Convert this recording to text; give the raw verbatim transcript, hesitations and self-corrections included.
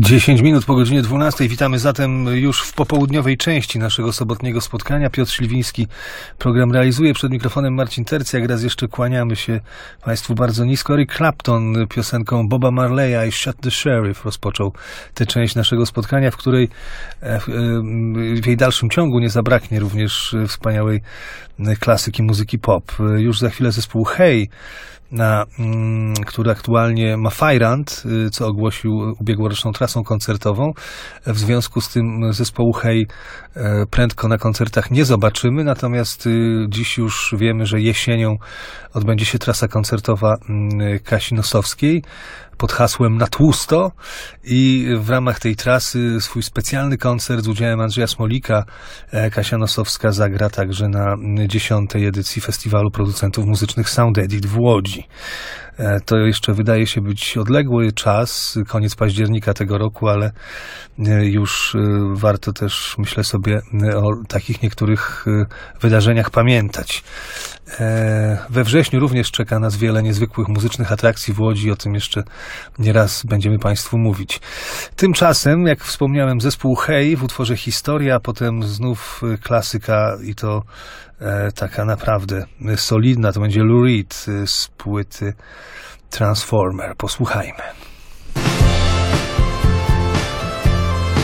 dziesięć minut po godzinie dwunastej. Witamy zatem już w popołudniowej części naszego sobotniego spotkania. Piotr Śliwiński program realizuje. Przed mikrofonem Marcin Tercy. Jak raz jeszcze kłaniamy się Państwu bardzo nisko. Eric Clapton piosenką Boba Marleya i Shot the Sheriff rozpoczął tę część naszego spotkania, w której w jej dalszym ciągu nie zabraknie również wspaniałej klasyki muzyki pop. Już za chwilę zespół Hey, na, mm, który aktualnie ma Fajrant, co ogłosił ubiegłoroczną trasą koncertową. W związku z tym zespołu Hey prędko na koncertach nie zobaczymy, natomiast dziś już wiemy, że jesienią odbędzie się trasa koncertowa Kasi Nosowskiej pod hasłem Na tłusto i w ramach tej trasy swój specjalny koncert z udziałem Andrzeja Smolika Kasia Nosowska zagra także na dziesiątej edycji Festiwalu Producentów Muzycznych Sound Edit w Łodzi. To jeszcze wydaje się być odległy czas, koniec października tego roku, ale już warto też, myślę sobie, o takich niektórych wydarzeniach pamiętać. We wrześniu również czeka nas wiele niezwykłych muzycznych atrakcji w Łodzi, o tym jeszcze nieraz będziemy Państwu mówić. Tymczasem, jak wspomniałem, zespół Hey w utworze Historia, a potem znów klasyka i to e, taka naprawdę solidna, to będzie Lou Reed z płyty Transformer. Posłuchajmy.